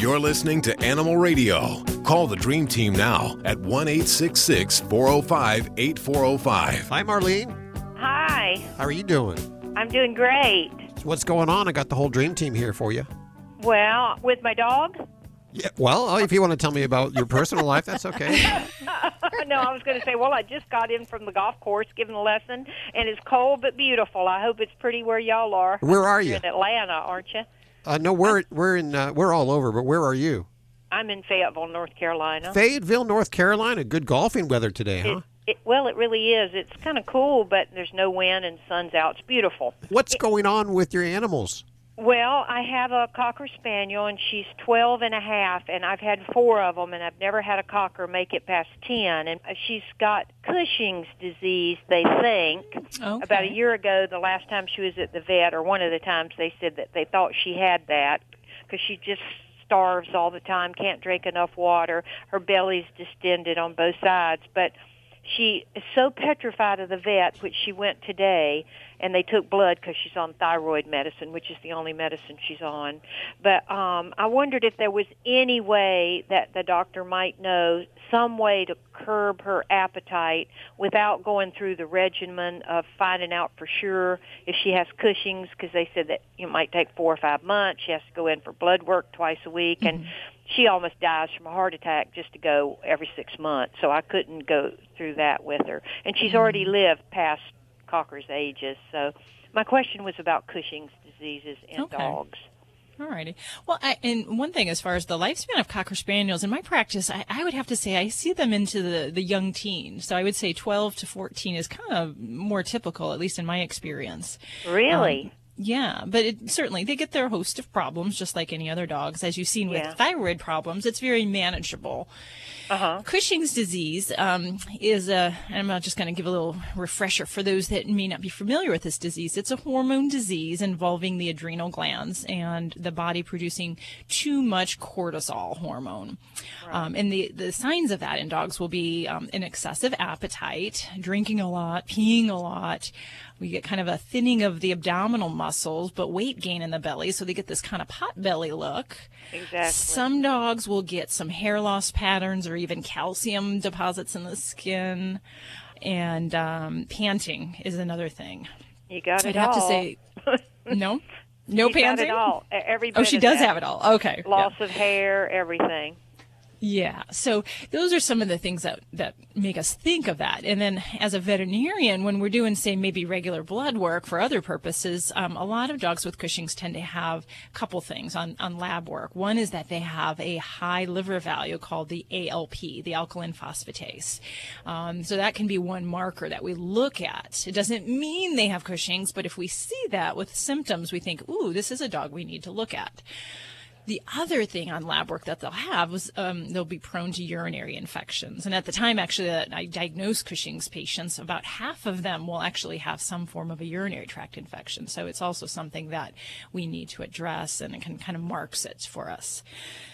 You're listening to Animal Radio. Call the Dream Team now at 1-866-405-8405. Hi, Marlene. Hi. How are you doing? I'm doing great. What's going on? I got the whole Dream Team here for you. Well, with my dog? Yeah. Well, if you want to tell me about your personal life, that's okay. No, I was going to say, well, I just got in from the golf course, giving a lesson, and it's cold but beautiful. I hope it's pretty where y'all are. Where are you? You're in Atlanta, aren't you? No, we're all over, but where are you? I'm in Fayetteville, North Carolina. Fayetteville, North Carolina. Good golfing weather today, huh? Well, it really is. It's kind of cool, but there's no wind and sun's out. It's beautiful. What's going on with your animals? Well, I have a Cocker Spaniel, and she's 12 and a half, and I've had 4 of them, and I've never had a Cocker make it past 10. And she's got Cushing's disease, they think. Okay. About a year ago, the last time she was at the vet, or one of the times, they said that they thought she had that because she just starves all the time, can't drink enough water. Her belly's distended on both sides. But she is so petrified of the vet, which she went today, and they took blood because she's on thyroid medicine, which is the only medicine she's on. But I wondered if there was any way that the doctor might know, some way to curb her appetite without going through the regimen of finding out for sure if she has Cushing's, because they said that it might take 4 or 5 months. She has to go in for blood work twice a week, and she almost dies from a heart attack just to go every 6 months, so I couldn't go through that with her. And she's already lived past Cocker's ages. So my question was about Cushing's diseases in dogs. All righty. Well, and one thing as far as the lifespan of Cocker Spaniels, in my practice, I would have to say I see them into the young teens. So I would say 12 to 14 is kind of more typical, at least in my experience. Really? Yeah, but certainly they get their host of problems just like any other dogs. As you've seen with thyroid problems, it's very manageable. Cushing's disease is and I'm just going to give a little refresher for those that may not be familiar with this disease. It's a hormone disease involving the adrenal glands and the body producing too much cortisol hormone. And the signs of that in dogs will be an excessive appetite, drinking a lot, peeing a lot. We get kind of a thinning of the abdominal muscles, but weight gain in the belly, so they get this kind of pot belly look. Exactly. Some dogs will get some hair loss patterns or even calcium deposits in the skin, and panting is another thing. You got it all. I'd have to say, no panting? Got it all. Every bit she of does that. have it all. Okay. Loss of hair, everything. Yeah, so those are some of the things that make us think of that. And then as a veterinarian, when we're doing, say, maybe regular blood work for other purposes, a lot of dogs with Cushing's tend to have a couple things on lab work. One is that they have a high liver value called the ALP, the alkaline phosphatase. So that can be one marker that we look at. It doesn't mean they have Cushing's, but if we see that with symptoms, we think, ooh, this is a dog we need to look at. The other thing on lab work that they'll have is they'll be prone to urinary infections. And at the time, actually, that I diagnosed Cushing's patients, about half of them will actually have some form of a urinary tract infection. So it's also something that we need to address, and it can kind of marks it for us.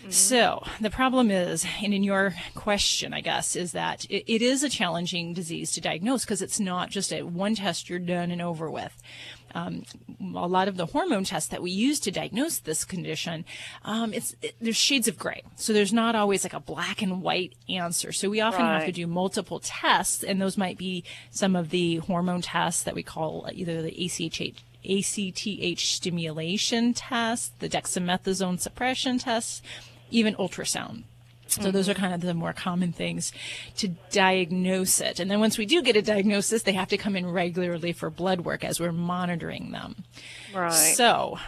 So the problem is, and in your question, I guess, is that it is a challenging disease to diagnose because it's not just a one test you're done and over with. A lot of the hormone tests that we use to diagnose this condition, there's shades of gray. So there's not always like a black and white answer. So we often have to do multiple tests, and those might be some of the hormone tests that we call either the ACTH stimulation test, the dexamethasone suppression test, even ultrasound. So those are kind of the more common things to diagnose it. And then once we do get a diagnosis, they have to come in regularly for blood work as we're monitoring them. Right. So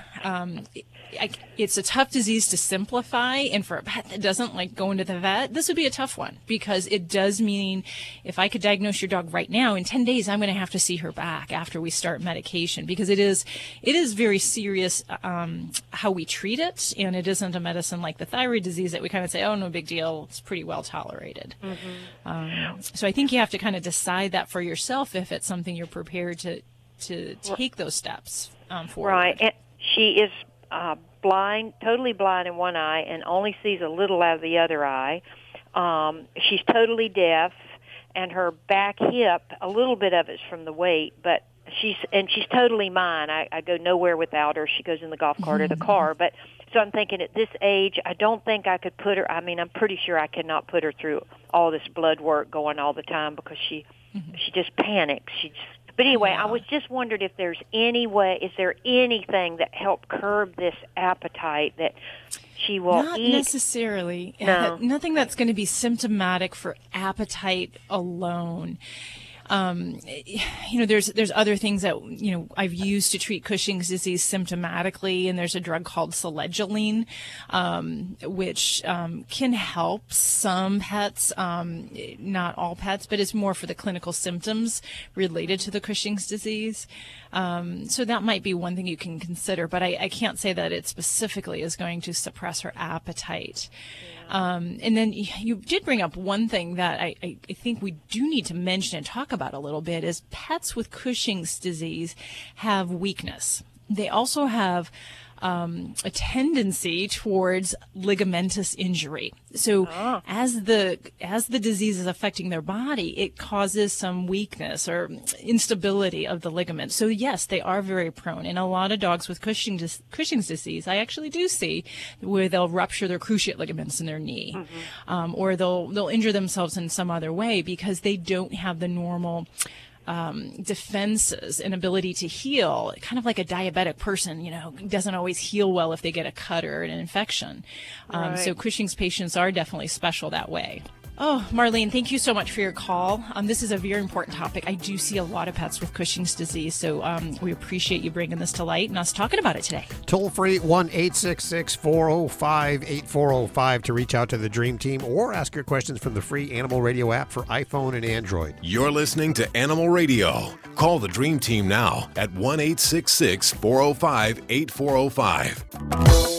it's a tough disease to simplify. And for a pet that doesn't like going to the vet, this would be a tough one because it does mean if I could diagnose your dog right now, in 10 days, I'm going to have to see her back after we start medication because it is very serious how we treat it. And it isn't a medicine like the thyroid disease that we kind of say, oh, no big deal. It's pretty well tolerated. So I think you have to kind of decide that for yourself if it's something you're prepared to take those steps forward. Right. And she is blind, totally blind in one eye, and only sees a little out of the other eye. She's totally deaf, and her back hip, a little bit of it's from the weight, but she's totally mine. I go nowhere without her. She goes in the golf cart or the car, but So I'm thinking at this age, I don't think I could put her, I mean, I'm pretty sure I cannot put her through all this blood work going all the time because she just panics. But anyway, I was just wondering if there's any way, is there anything that helped curb this appetite that she will Not eat? necessarily. No. Nothing that's going to be symptomatic for appetite alone. There's other things that, I've used to treat Cushing's disease symptomatically, and there's a drug called selegiline, which can help some pets, not all pets, but it's more for the clinical symptoms related to the Cushing's disease. So that might be one thing you can consider, but I can't say that it specifically is going to suppress her appetite. And then you did bring up one thing that I think we do need to mention and talk about a little bit is pets with Cushing's disease have weakness. They also have a tendency towards ligamentous injury. So as the disease is affecting their body, it causes some weakness or instability of the ligaments. So yes, they are very prone. And a lot of dogs with Cushing's disease, I actually do see where they'll rupture their cruciate ligaments in their knee, or they'll injure themselves in some other way because they don't have the normal defenses and ability to heal, kind of like a diabetic person, doesn't always heal well if they get a cut or an infection. So Cushing's patients are definitely special that way. Oh, Marlene, thank you so much for your call. This is a very important topic. I do see a lot of pets with Cushing's disease, so we appreciate you bringing this to light and us talking about it today. Toll free 1-866-405-8405 to reach out to the Dream Team or ask your questions from the free Animal Radio app for iPhone and Android. You're listening to Animal Radio. Call the Dream Team now at 1-866-405-8405.